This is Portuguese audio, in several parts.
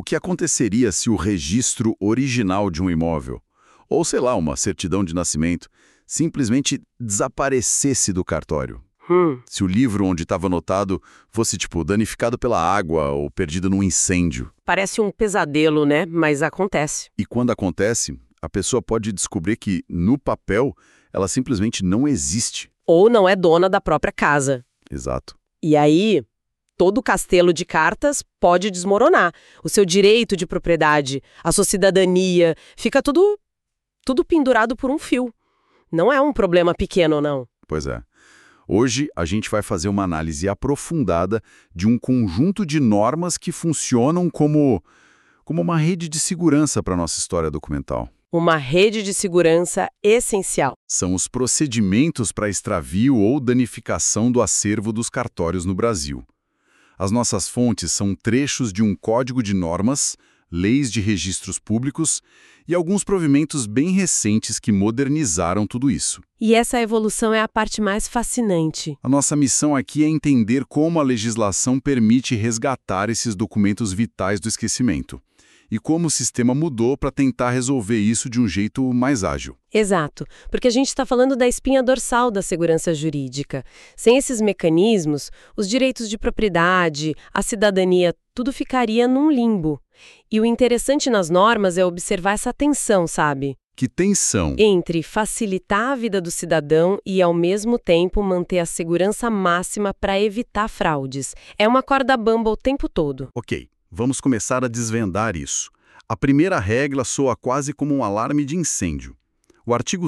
que aconteceria se o registro original de um imóvel, ou sei lá, uma certidão de nascimento, simplesmente desaparecesse do cartório? Se o livro onde estava anotado fosse, danificado pela água ou perdido num incêndio. Parece um pesadelo, né? Mas acontece. E quando acontece, a pessoa pode descobrir que, no papel, ela simplesmente não existe. Ou não é dona da própria casa. Exato. E aí, todo o castelo de cartas pode desmoronar. O seu direito de propriedade, a sua cidadania, fica tudo pendurado por um fio. Não é um problema pequeno, não. Pois é. Hoje, a gente vai fazer uma análise aprofundada de um conjunto de normas que funcionam como uma rede de segurança para a nossa história documental. Uma rede de segurança essencial. São os procedimentos para extravio ou danificação do acervo dos cartórios no Brasil. As nossas fontes são trechos de um código de normas, leis de registros públicos e alguns provimentos bem recentes que modernizaram tudo isso. E essa evolução é a parte mais fascinante. A nossa missão aqui é entender como a legislação permite resgatar esses documentos vitais do esquecimento e como o sistema mudou para tentar resolver isso de um jeito mais ágil. Exato, porque a gente está falando da espinha dorsal da segurança jurídica. Sem esses mecanismos, os direitos de propriedade, a cidadania, tudo ficaria num limbo. E o interessante nas normas é observar essa tensão, sabe? Que tensão? Entre facilitar a vida do cidadão e, ao mesmo tempo, manter a segurança máxima para evitar fraudes. É uma corda bamba o tempo todo. Ok, vamos começar a desvendar isso. A primeira regra soa quase como um alarme de incêndio. O artigo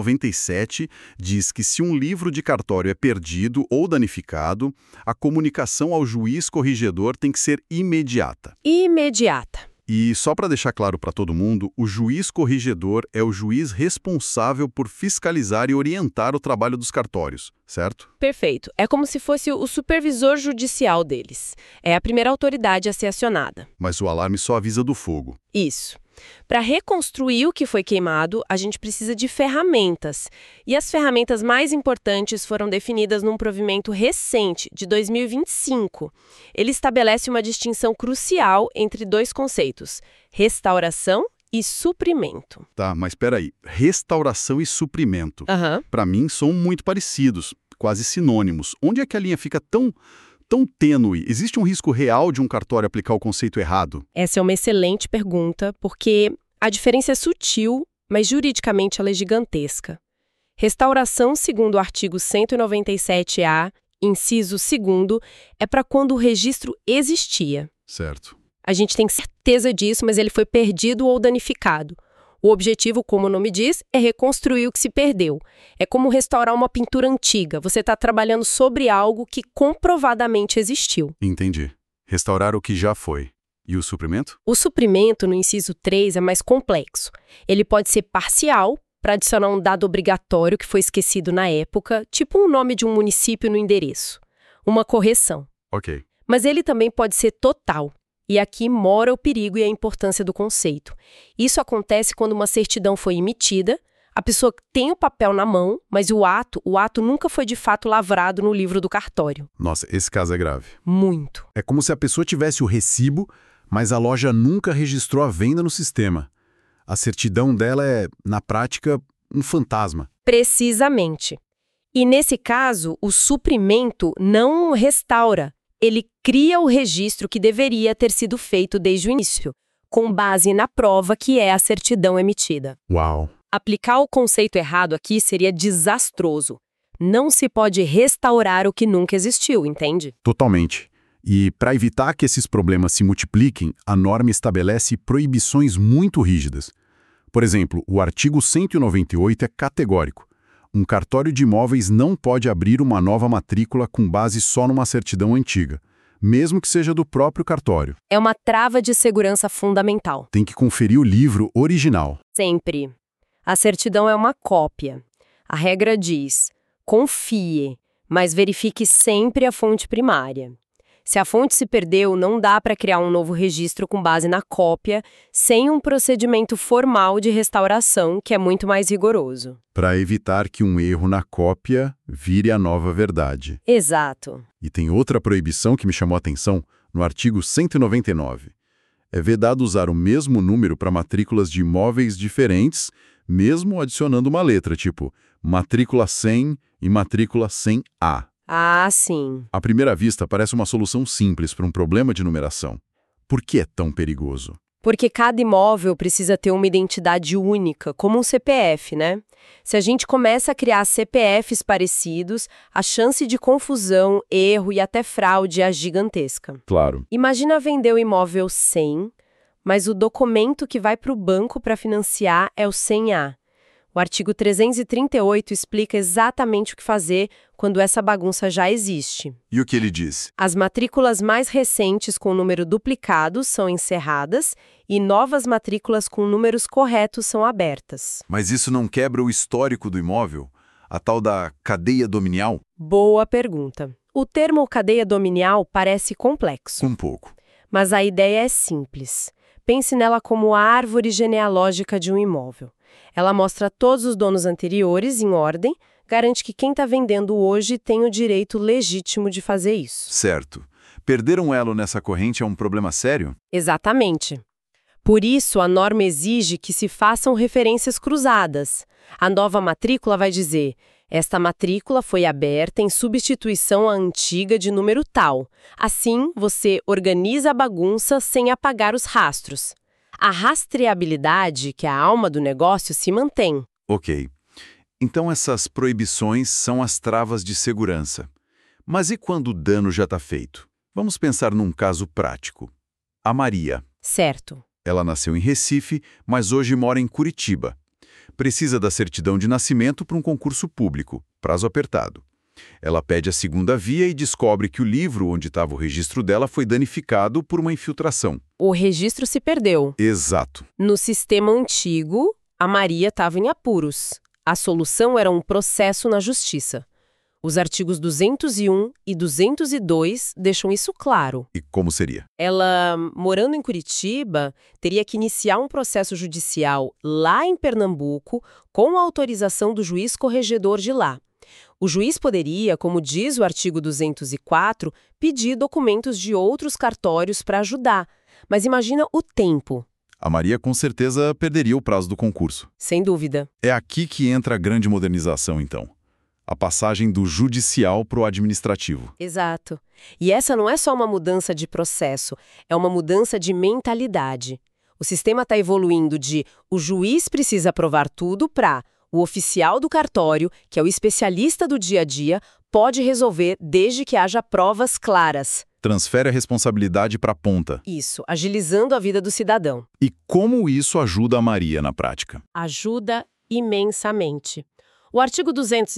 197 diz que se um livro de cartório é perdido ou danificado, a comunicação ao juiz corregedor tem que ser imediata. Imediata. E só para deixar claro para todo mundo, o juiz corregedor é o juiz responsável por fiscalizar e orientar o trabalho dos cartórios, certo? Perfeito. É como se fosse o supervisor judicial deles. É a primeira autoridade a ser acionada. Mas o alarme só avisa do fogo. Isso. Para reconstruir o que foi queimado, a gente precisa de ferramentas. E as ferramentas mais importantes foram definidas num provimento recente, de 2025. Ele estabelece uma distinção crucial entre dois conceitos: restauração e suprimento. Tá, mas espera aí. Restauração e suprimento. Para mim, são muito parecidos, quase sinônimos. Onde é que a linha fica tão tênue? Existe um risco real de um cartório aplicar o conceito errado? Essa é uma excelente pergunta, porque a diferença é sutil, mas juridicamente ela é gigantesca. Restauração, segundo o artigo 197-A, inciso 2º, é para quando o registro existia. Certo. A gente tem certeza disso, mas ele foi perdido ou danificado. O objetivo, como o nome diz, é reconstruir o que se perdeu. É como restaurar uma pintura antiga. Você está trabalhando sobre algo que comprovadamente existiu. Entendi. Restaurar o que já foi. E o suprimento? O suprimento, no inciso 3, é mais complexo. Ele pode ser parcial, para adicionar um dado obrigatório que foi esquecido na época, tipo o nome de um município no endereço. Uma correção. Ok. Mas ele também pode ser total. E aqui mora o perigo e a importância do conceito. Isso acontece quando uma certidão foi emitida, a pessoa tem o papel na mão, mas o ato nunca foi de fato lavrado no livro do cartório. Nossa, esse caso é grave. Muito. É como se a pessoa tivesse o recibo, mas a loja nunca registrou a venda no sistema. A certidão dela é, na prática, um fantasma. Precisamente. E nesse caso, o suprimento não restaura. Ele cria o registro que deveria ter sido feito desde o início, com base na prova que é a certidão emitida. Uau! Aplicar o conceito errado aqui seria desastroso. Não se pode restaurar o que nunca existiu, entende? Totalmente. E para evitar que esses problemas se multipliquem, a norma estabelece proibições muito rígidas. Por exemplo, o artigo 198 é categórico. Um cartório de imóveis não pode abrir uma nova matrícula com base só numa certidão antiga, mesmo que seja do próprio cartório. É uma trava de segurança fundamental. Tem que conferir o livro original. Sempre. A certidão é uma cópia. A regra diz: confie, mas verifique sempre a fonte primária. Se a fonte se perdeu, não dá para criar um novo registro com base na cópia, sem um procedimento formal de restauração, que é muito mais rigoroso. Para evitar que um erro na cópia vire a nova verdade. Exato. E tem outra proibição que me chamou a atenção, no artigo 199. É vedado usar o mesmo número para matrículas de imóveis diferentes, mesmo adicionando uma letra, tipo matrícula 100 e matrícula 100A. Ah, sim. À primeira vista, parece uma solução simples para um problema de numeração. Por que é tão perigoso? Porque cada imóvel precisa ter uma identidade única, como um CPF, né? Se a gente começa a criar CPFs parecidos, a chance de confusão, erro e até fraude é gigantesca. Claro. Imagina vender o imóvel 100, mas o documento que vai para o banco para financiar é o 100A. O artigo 338 explica exatamente o que fazer quando essa bagunça já existe. E o que ele diz? As matrículas mais recentes com número duplicado são encerradas e novas matrículas com números corretos são abertas. Mas isso não quebra o histórico do imóvel? A tal da cadeia dominial? Boa pergunta. O termo cadeia dominial parece complexo, Um pouco. mas a ideia é simples. Pense nela como a árvore genealógica de um imóvel. Ela mostra todos os donos anteriores em ordem, garante que quem está vendendo hoje tem o direito legítimo de fazer isso. Certo. Perder um elo nessa corrente é um problema sério? Exatamente. Por isso, a norma exige que se façam referências cruzadas. A nova matrícula vai dizer: esta matrícula foi aberta em substituição à antiga de número tal. Assim, você organiza a bagunça sem apagar os rastros. A rastreabilidade, que é a alma do negócio, se mantém. Ok. Então essas proibições são as travas de segurança. Mas e quando o dano já está feito? Vamos pensar num caso prático. A Maria. Certo. Ela nasceu em Recife, mas hoje mora em Curitiba. Precisa da certidão de nascimento para um concurso público, prazo apertado. Ela pede a segunda via e descobre que o livro onde estava o registro dela foi danificado por uma infiltração. O registro se perdeu. Exato. No sistema antigo, a Maria estava em apuros. A solução era um processo na justiça. Os artigos 201 e 202 deixam isso claro. E como seria? Ela, morando em Curitiba, teria que iniciar um processo judicial lá em Pernambuco com a autorização do juiz corregedor de lá. O juiz poderia, como diz o artigo 204, pedir documentos de outros cartórios para ajudar. Mas imagina o tempo. A Maria com certeza perderia o prazo do concurso. Sem dúvida. É aqui que entra a grande modernização, então. A passagem do judicial para o administrativo. Exato. E essa não é só uma mudança de processo, é uma mudança de mentalidade. O sistema está evoluindo de o juiz precisa aprovar tudo para o oficial do cartório, que é o especialista do dia a dia, pode resolver desde que haja provas claras. Transfere a responsabilidade para a ponta. Isso, agilizando a vida do cidadão. E como isso ajuda a Maria na prática? Ajuda imensamente. O artigo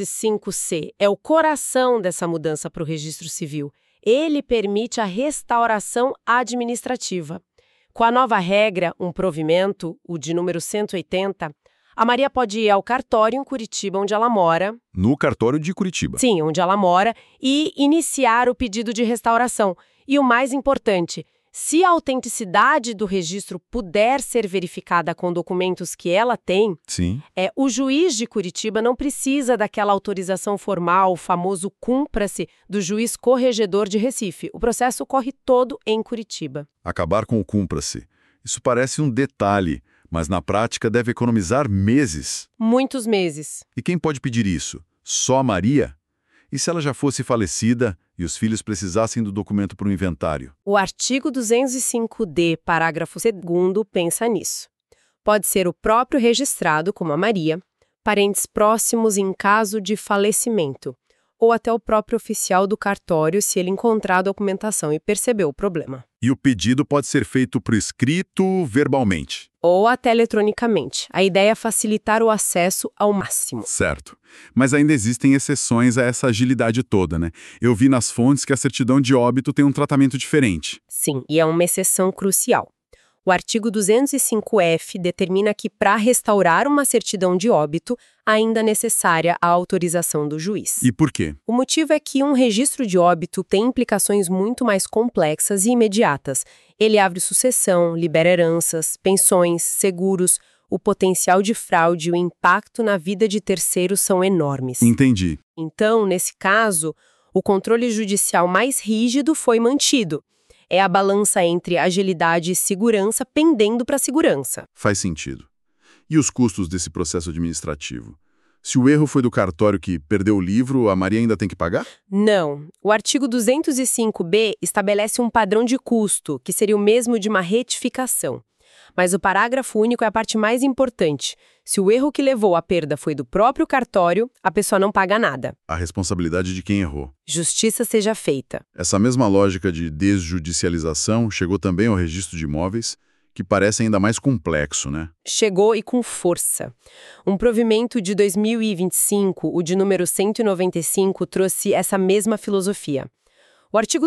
205C é o coração dessa mudança para o registro civil. Ele permite a restauração administrativa. Com a nova regra, um provimento, o de número 180, a Maria pode ir ao cartório em Curitiba, onde ela mora. No cartório de Curitiba. Sim, onde ela mora, e iniciar o pedido de restauração. E o mais importante, se a autenticidade do registro puder ser verificada com documentos que ela tem, Sim. o juiz de Curitiba não precisa daquela autorização formal, o famoso cumpra-se, do juiz corregedor de Recife. O processo corre todo em Curitiba. Acabar com o cumpra-se. Isso parece um detalhe, mas na prática deve economizar meses. Muitos meses. E quem pode pedir isso? Só a Maria? E se ela já fosse falecida e os filhos precisassem do documento para o inventário? O artigo 205D, parágrafo 2º, pensa nisso. Pode ser o próprio registrado, como a Maria, parentes próximos em caso de falecimento, ou até o próprio oficial do cartório se ele encontrar a documentação e perceber o problema. E o pedido pode ser feito por escrito, verbalmente. Ou até eletronicamente. A ideia é facilitar o acesso ao máximo. Certo. Mas ainda existem exceções a essa agilidade toda, né? Eu vi nas fontes que a certidão de óbito tem um tratamento diferente. Sim, e é uma exceção crucial. O artigo 205F determina que, para restaurar uma certidão de óbito, ainda é necessária a autorização do juiz. E por quê? O motivo é que um registro de óbito tem implicações muito mais complexas e imediatas. Ele abre sucessão, libera heranças, pensões, seguros. O potencial de fraude e o impacto na vida de terceiros são enormes. Entendi. Então, nesse caso, o controle judicial mais rígido foi mantido. É a balança entre agilidade e segurança pendendo para segurança. Faz sentido. E os custos desse processo administrativo? Se o erro foi do cartório que perdeu o livro, a Maria ainda tem que pagar? Não. O artigo 205b estabelece um padrão de custo, que seria o mesmo de uma retificação. Mas o parágrafo único é a parte mais importante. Se o erro que levou à perda foi do próprio cartório, a pessoa não paga nada. A responsabilidade de quem errou. Justiça seja feita. Essa mesma lógica de desjudicialização chegou também ao registro de imóveis, que parece ainda mais complexo, né? Chegou e com força. Um provimento de 2025, o de número 195, trouxe essa mesma filosofia. O artigo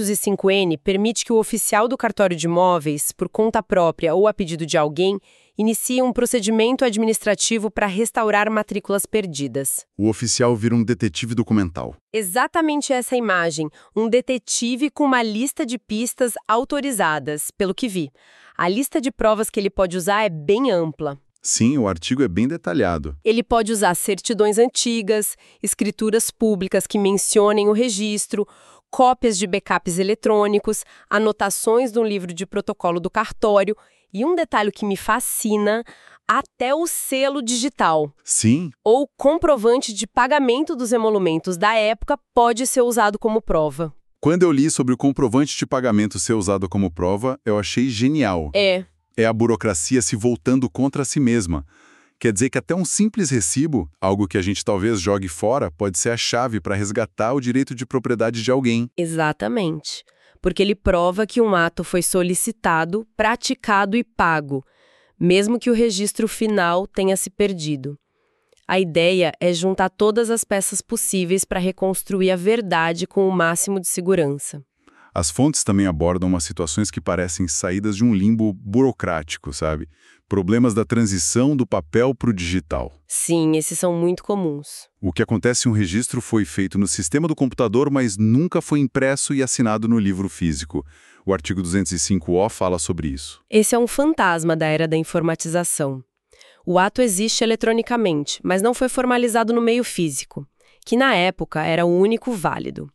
205N permite que o oficial do cartório de imóveis, por conta própria ou a pedido de alguém, inicie um procedimento administrativo para restaurar matrículas perdidas. O oficial vira um detetive documental. Exatamente essa imagem, um detetive com uma lista de pistas autorizadas, pelo que vi. A lista de provas que ele pode usar é bem ampla. Sim, o artigo é bem detalhado. Ele pode usar certidões antigas, escrituras públicas que mencionem o registro, cópias de backups eletrônicos, anotações de um livro de protocolo do cartório e um detalhe que me fascina, até o selo digital. Sim. Ou comprovante de pagamento dos emolumentos da época pode ser usado como prova. Quando eu li sobre o comprovante de pagamento ser usado como prova, eu achei genial. É a burocracia se voltando contra si mesma. Quer dizer que até um simples recibo, algo que a gente talvez jogue fora, pode ser a chave para resgatar o direito de propriedade de alguém. Exatamente. Porque ele prova que um ato foi solicitado, praticado e pago, mesmo que o registro final tenha se perdido. A ideia é juntar todas as peças possíveis para reconstruir a verdade com o máximo de segurança. As fontes também abordam umas situações que parecem saídas de um limbo burocrático, sabe? Problemas da transição do papel para o digital. Sim, esses são muito comuns. O que acontece se um registro foi feito no sistema do computador, mas nunca foi impresso e assinado no livro físico. O artigo 205O fala sobre isso. Esse é um fantasma da era da informatização. O ato existe eletronicamente, mas não foi formalizado no meio físico, que na época era o único válido.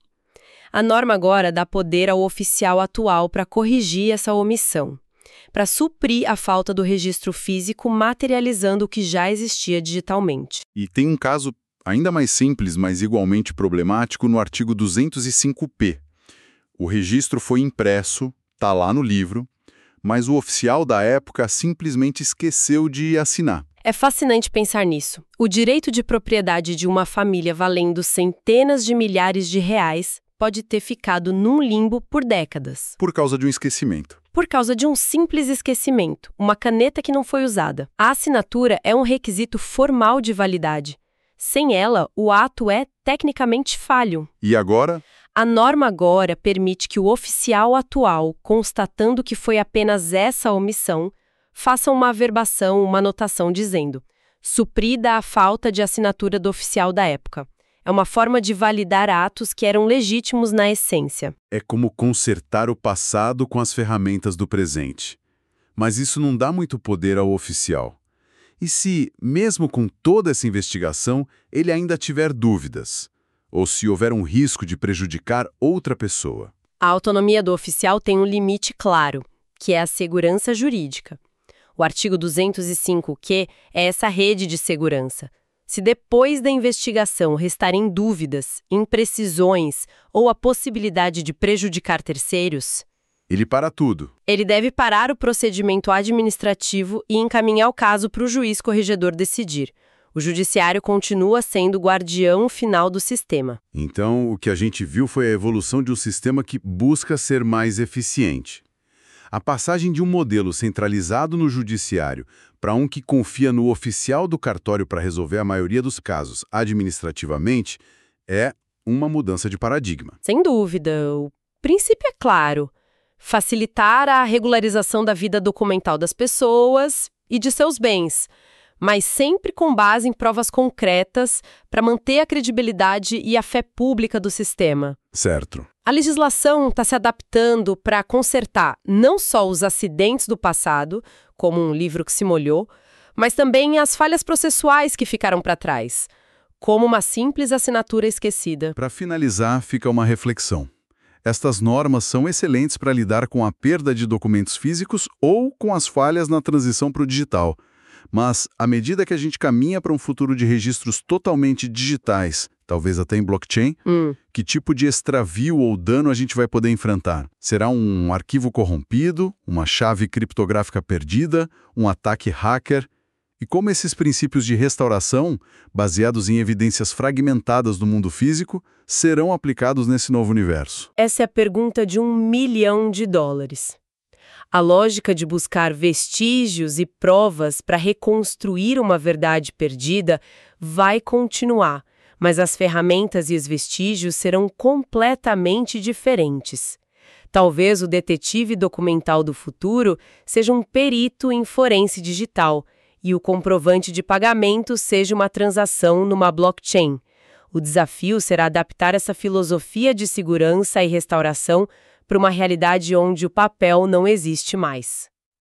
A norma agora dá poder ao oficial atual para corrigir essa omissão, para suprir a falta do registro físico materializando o que já existia digitalmente. E tem um caso ainda mais simples, mas igualmente problemático no artigo 205P. O registro foi impresso, está lá no livro, mas o oficial da época simplesmente esqueceu de assinar. É fascinante pensar nisso. O direito de propriedade de uma família valendo centenas de milhares de reais pode ter ficado num limbo por décadas. Por causa de um esquecimento. Por causa de um simples esquecimento, uma caneta que não foi usada. A assinatura é um requisito formal de validade. Sem ela, o ato é tecnicamente falho. E agora? A norma agora permite que o oficial atual, constatando que foi apenas essa omissão, faça uma averbação, uma anotação dizendo: suprida a falta de assinatura do oficial da época. É uma forma de validar atos que eram legítimos na essência. É como consertar o passado com as ferramentas do presente. Mas isso não dá muito poder ao oficial. E se, mesmo com toda essa investigação, ele ainda tiver dúvidas? Ou se houver um risco de prejudicar outra pessoa? A autonomia do oficial tem um limite claro, que é a segurança jurídica. O artigo 205Q é essa rede de segurança. Se depois da investigação restarem dúvidas, imprecisões ou a possibilidade de prejudicar terceiros, ele para tudo. Ele deve parar o procedimento administrativo e encaminhar o caso para o juiz corregedor decidir. O judiciário continua sendo o guardião final do sistema. Então, o que a gente viu foi a evolução de um sistema que busca ser mais eficiente. A passagem de um modelo centralizado no judiciário para um que confia no oficial do cartório para resolver a maioria dos casos administrativamente é uma mudança de paradigma. Sem dúvida. O princípio é claro: facilitar a regularização da vida documental das pessoas e de seus bens, mas sempre com base em provas concretas para manter a credibilidade e a fé pública do sistema. Certo. A legislação está se adaptando para consertar não só os acidentes do passado, como um livro que se molhou, mas também as falhas processuais que ficaram para trás, como uma simples assinatura esquecida. Para finalizar, fica uma reflexão. Estas normas são excelentes para lidar com a perda de documentos físicos ou com as falhas na transição para o digital. Mas, à medida que a gente caminha para um futuro de registros totalmente digitais, talvez até em blockchain, que tipo de extravio ou dano a gente vai poder enfrentar? Será um arquivo corrompido, uma chave criptográfica perdida, um ataque hacker? E como esses princípios de restauração, baseados em evidências fragmentadas do mundo físico, serão aplicados nesse novo universo? Essa é a pergunta de $1 milhão. A lógica de buscar vestígios e provas para reconstruir uma verdade perdida vai continuar, mas as ferramentas e os vestígios serão completamente diferentes. Talvez o detetive documental do futuro seja um perito em forense digital e o comprovante de pagamento seja uma transação numa blockchain. O desafio será adaptar essa filosofia de segurança e restauração para uma realidade onde o papel não existe mais.